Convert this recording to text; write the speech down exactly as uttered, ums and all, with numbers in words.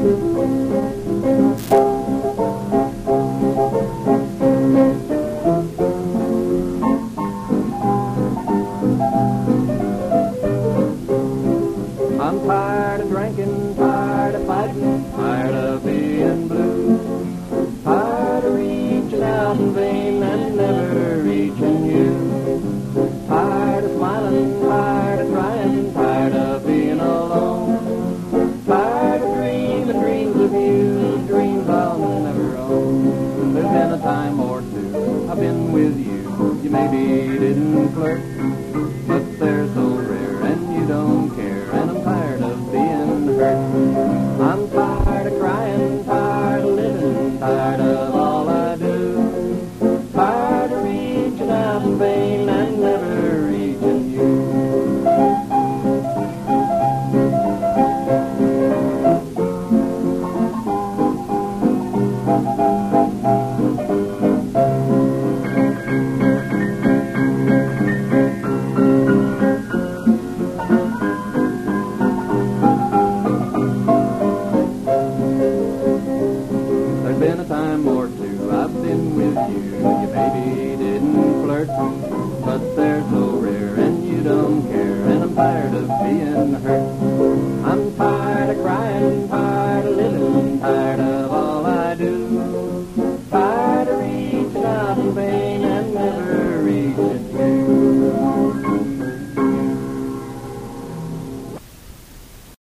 I'm tired of drinking, tired of fighting, tired of being blue, tired of reaching out in vain and never reaching you, tired of smiling, tired of crying, tired of being alone, tired of dreaming dreams of you, dreams I'll never own. There's been a time or two I've been with you, you maybe didn't flirt, but they're so rare and you don't care, and I'm tired of being hurt. I'm tired of crying, tired of living, tired of all I do, tired of reaching out in vain and never reaching you. There's been a time or two I've been with you, you maybe didn't flirt, but they're so rare and you don't care, and I'm tired of being hurt.